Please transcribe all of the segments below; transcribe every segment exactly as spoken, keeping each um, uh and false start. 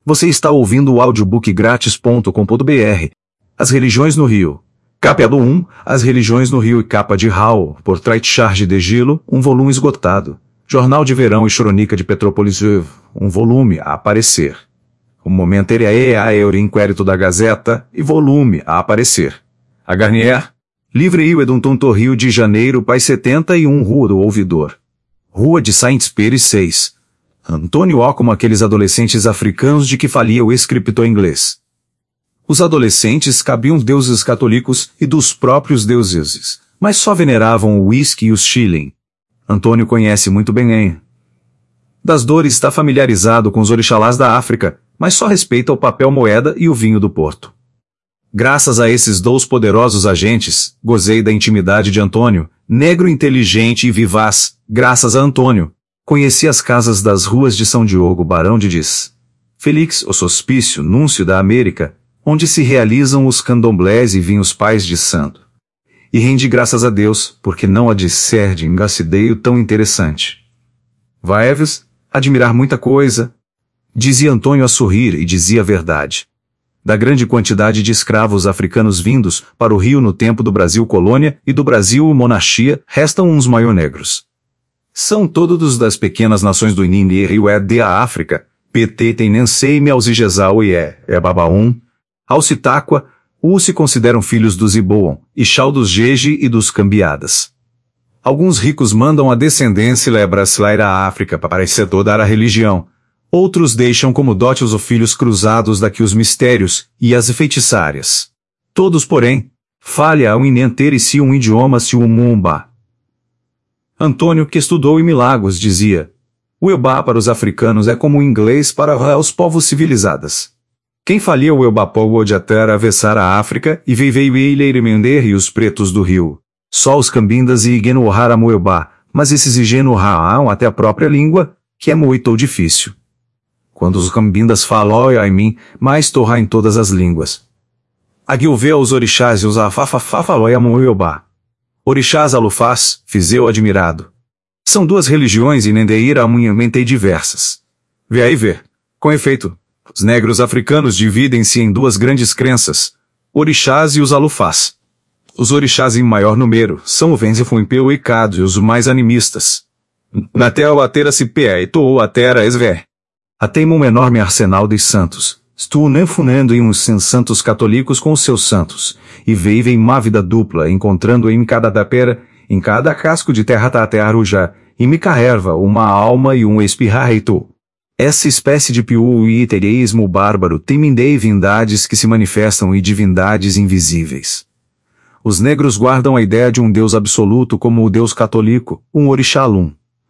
Você está ouvindo o audiobook grátis ponto com ponto br. As religiões no Rio. Capítulo um, As religiões no Rio e capa de Hall, por Treit-Charge de Gilo, um volume esgotado. Jornal de Verão e Chronica de Petrópolis, um volume a aparecer. O momento é a Euro Inquérito da Gazeta, e volume a aparecer. A Garnier, Livre Rio Eduntonto Rio de Janeiro, Pai setenta e um Rua do Ouvidor. Rua de Saint-Pires seis. Antônio O como aqueles adolescentes africanos de que falia o escritor inglês. Os adolescentes cabiam deuses católicos e dos próprios deuses, mas só veneravam o uísque e os shilling. Antônio conhece muito bem em das dores, está familiarizado com os orixalás da África, mas só respeita o papel moeda e o vinho do Porto. Graças a esses dois poderosos agentes, gozei da intimidade de Antônio, negro inteligente e vivaz. Graças a Antônio, conheci as casas das ruas de São Diogo, Barão de Diz, Felix, o Sospício, Núncio da América, onde se realizam os candomblés e vinhos pais de santo. E rendi graças a Deus, porque não há de ser de engacideio tão interessante. Vai-vos admirar muita coisa, dizia Antônio a sorrir, e dizia a verdade. Da grande quantidade de escravos africanos vindos para o Rio no tempo do Brasil colônia e do Brasil monarquia, restam uns maionegros. São todos das pequenas nações do Inini e Rio é de a África, P T tem Nenseime aos Igesau e é, é Babaum, Alcitaqua, os se consideram filhos dos Iboam, Ixal dos Jeje e dos Cambiadas. Alguns ricos mandam a descendência lebra-slair à África para parecer toda a religião. Outros deixam como dote os filhos cruzados daqui os mistérios e as feitiçárias. Todos, porém, falha um inenter e se um idioma se um mumba. Antônio, que estudou em Milagos, dizia: o Eubá para os africanos é como o inglês para os povos civilizados. Quem falia o Eubá pode até avessar a África e veio ele mender e os pretos do Rio. Só os cambindas e igenorar o Eubá, mas esses igenoram até a própria língua, que é muito difícil. Quando os cambindas falam a mim, mais torra em todas as línguas. Aguilvê aos orixás e os afafafá falou a Moiobá. Orixás alufás, fiz eu admirado. São duas religiões e nendeira amunhamente diversas. Vê aí ver. Com efeito, os negros africanos dividem-se em duas grandes crenças, orixás e os alufás. Os orixás em maior número são o Venzefumpeu e Cado e os mais animistas. Na terra atera se pé e toou a terra esvé. Ateima um enorme arsenal de santos. Estou nefunando em uns santos católicos com os seus santos, e vivem uma vida dupla, encontrando em cada tapera, em cada casco de terra tatearujá, e micaerva uma alma e um espirrareito. Essa espécie de piú e itereísmo bárbaro tem divindades que se manifestam e divindades invisíveis. Os negros guardam a ideia de um Deus absoluto como o Deus católico, um orixalum.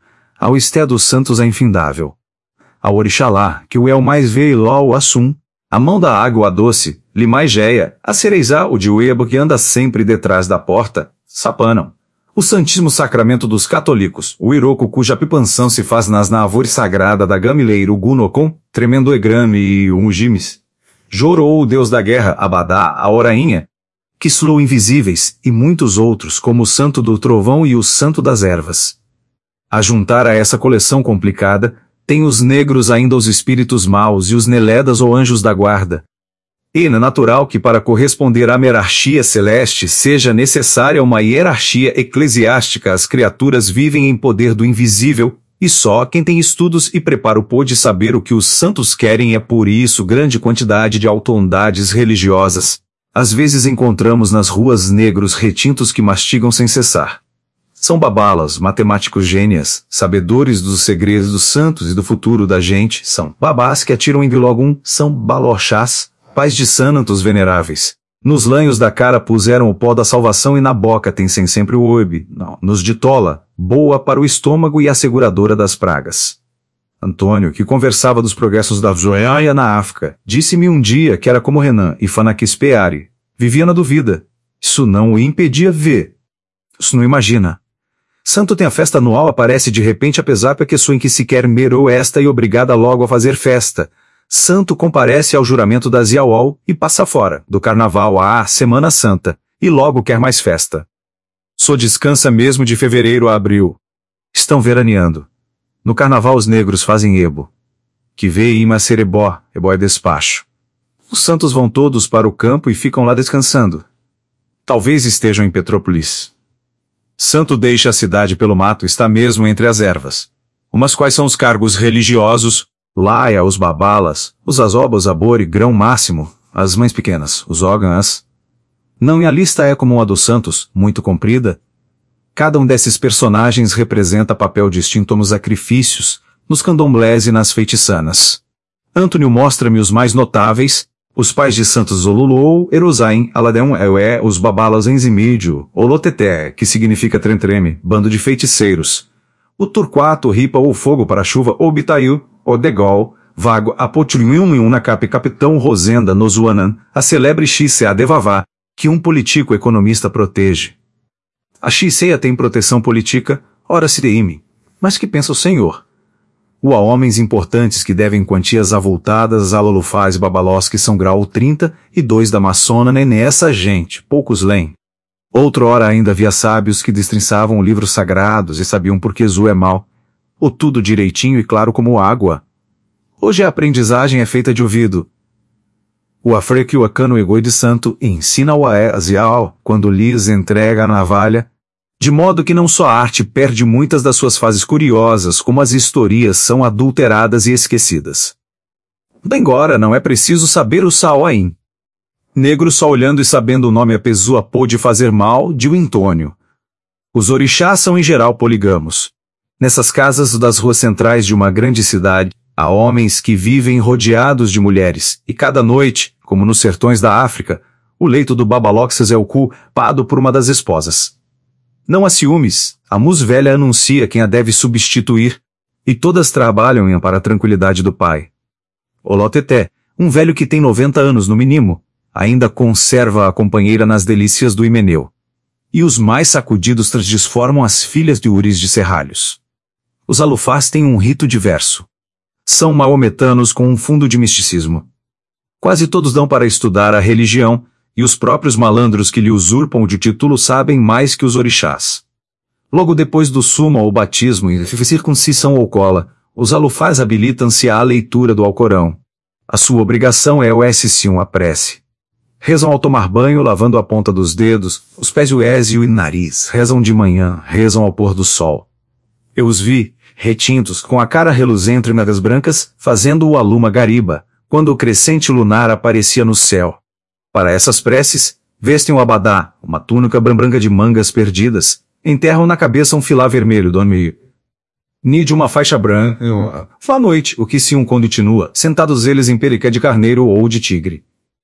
Ao esté dos santos é infindável. Ao orixalá, que o é o mais veiló o assum, a mão da água doce, limai geia, a cereizá o de uebo que anda sempre detrás da porta, sapanam. O Santíssimo Sacramento dos Católicos, o Iroco cuja pipanção se faz nas navores sagrada da Gamileiro Gunocon, tremendo egrame e o Mugimes. Jorou o Deus da Guerra, Abadá, a Orainha, que slou invisíveis, e muitos outros como o Santo do Trovão e o Santo das Ervas. A juntar a essa coleção complicada, tem os negros ainda os espíritos maus e os neledas ou anjos da guarda. E é natural que para corresponder à hierarquia celeste seja necessária uma hierarquia eclesiástica. As criaturas vivem em poder do invisível, e só quem tem estudos e preparo pôde saber o que os santos querem, e é por isso grande quantidade de autoridades religiosas. Às vezes encontramos nas ruas negros retintos que mastigam sem cessar. São babalas, matemáticos gênias, sabedores dos segredos dos santos e do futuro da gente, são babás que atiram em vilogum, são balochás, pais de santos veneráveis. Nos lanhos da cara puseram o pó da salvação e na boca tem sem sempre o oibe, não, nos de tola, boa para o estômago e asseguradora das pragas. Antônio, que conversava dos progressos da Zoeia na África, disse-me um dia que era como Renan e Fanaquispeari, vivia na dúvida. Isso não o impedia ver. Isso não imagina. Santo tem a festa anual, aparece de repente apesar que sua em que sequer merou esta e obrigada logo a fazer festa. Santo comparece ao juramento da Ziaual e passa fora, do carnaval à Semana Santa, e logo quer mais festa. Só descansa mesmo de fevereiro a abril. Estão veraneando. No carnaval os negros fazem ebo. que vê ima cerebó, ebó é despacho. Os santos vão todos para o campo e ficam lá descansando. Talvez estejam em Petrópolis. Santo deixa a cidade pelo mato, está mesmo entre as ervas. Umas quais são os cargos religiosos, Laia, os babalas, os azobas, abore, grão máximo, as mães pequenas, os órgãos. Não e a lista é como a dos santos, muito comprida. Cada um desses personagens representa papel distinto nos sacrifícios, nos candomblés e nas feitiçanas. Antônio mostra-me os mais notáveis, os pais de Santos Zolulou, Erosaim, Aladão, Eué, os babalas Enzimídio, Oloteté, que significa trentreme, bando de feiticeiros. O Turquato, Ripa ou Fogo para a Chuva, ou Bitaiu, o Degol, Vago, Apotrium na Cap, Capitão Rosenda, Nozuanan, a celebre Xisea Devavá, que um político economista protege. A Xisea tem proteção política, ora se deime. Mas que pensa o senhor? O há homens importantes que devem quantias avultadas a Lolufaz e Babalós que são grau trinta e dois da maçona nem nessa gente, poucos leem. Outrora ainda havia sábios que destrinçavam livros sagrados e sabiam por que Zu é mal. O tudo direitinho e claro como água. Hoje a aprendizagem é feita de ouvido. O afreque o acano egoi de santo ensina-o a azial quando lhes entrega a navalha, de modo que não só a arte perde muitas das suas fases curiosas, como as historias são adulteradas e esquecidas. Bengora não é preciso saber o Saoaim. Negro só olhando e sabendo o nome a pessoa pôde fazer mal, de o Antônio. Os orixás são em geral poligamos. Nessas casas das ruas centrais de uma grande cidade, há homens que vivem rodeados de mulheres, e cada noite, como nos sertões da África, o leito do Babaloxas é ocupado por uma das esposas. Não há ciúmes, a mus velha anuncia quem a deve substituir, e todas trabalham para a tranquilidade do pai. Oloteté, um velho que tem noventa anos no mínimo, ainda conserva a companheira nas delícias do himeneu. E os mais sacudidos transformam as filhas de Uris de Serralhos. Os alufás têm um rito diverso. São maometanos com um fundo de misticismo. Quase todos dão para estudar a religião, e os próprios malandros que lhe usurpam de título sabem mais que os orixás. Logo depois do sumo ou batismo e circuncisão ou cola, os alufás habilitam-se à leitura do Alcorão. A sua obrigação é o S um a prece. Rezam ao tomar banho lavando a ponta dos dedos, os pés o e o nariz, rezam de manhã, rezam ao pôr do sol. Eu os vi, retintos, com a cara reluzente entre nagas brancas, fazendo o aluma gariba, quando o crescente lunar aparecia no céu. Para essas preces, vestem o abadá, uma túnica branca de mangas perdidas, enterram na cabeça um filá vermelho do meio. Ni de uma faixa branca, à noite, o que se um continua, sentados eles em periqué de carneiro ou de tigre.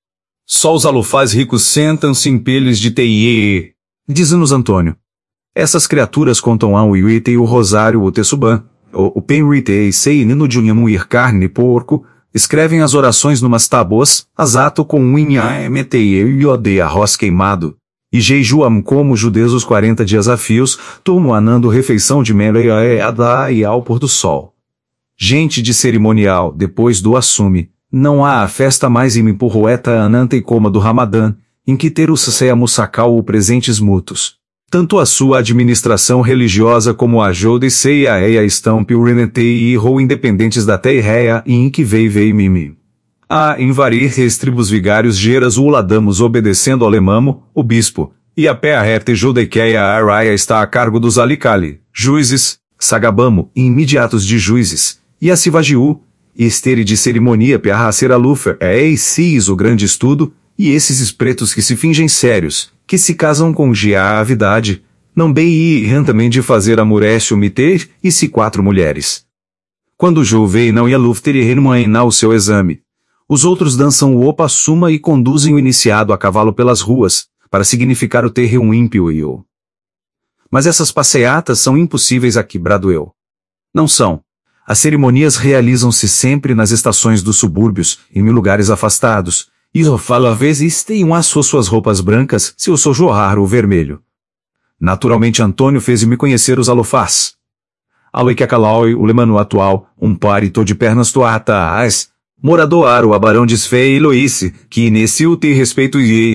Só os alufás ricos sentam-se em pelhos de teie, diz-nos Antônio. Essas criaturas contam ao Iuite e o Rosário o Tessubã, o Penrite e Sei Nino de ir carne porco, escrevem as orações numas tábuas, asato com um inhaemetei e ode arroz queimado, e jeijuam como judeus os quarenta dias a fios, tomo anando refeição de meleada e ao pôr do sol. Gente de cerimonial, depois do assume, não há a festa mais impurroeta ananta e coma do Ramadã, em que ter o saceia mussacal ou presentes mútuos. Tanto a sua administração religiosa como a Jode Seia Eia estão piurenetei e rou independentes da Teireia e em que vei vei mimi. A invarir tribos vigários geras o ladamos obedecendo ao lemamo, o bispo, e a pé a rete Jodequeia a Araia está a cargo dos alicali, juízes, sagabamo e imediatos de juízes, e a Sivagiu, e estere de cerimônia piarracera lufer é eis o grande estudo, e esses espretos que se fingem sérios, que se casam com giavidade, não bem e também de fazer amurécio miter, e se quatro mulheres. Quando Jovei não ia lufter e renuainar o seu exame, os outros dançam o opa suma e conduzem o iniciado a cavalo pelas ruas, para significar o terre um ímpio e o. Mas essas passeatas são impossíveis aqui, brado eu. Não são. As cerimonias realizam-se sempre nas estações dos subúrbios, em mil lugares afastados, e eu falo a vezes tenham as suas roupas brancas, se eu sou jorrar o vermelho. Naturalmente Antônio fez-me conhecer os alufás. Aloiquacalaui, o lemano atual, um parito de pernas toatas, morador o abarão desfei e loice, que nesse o ter respeito e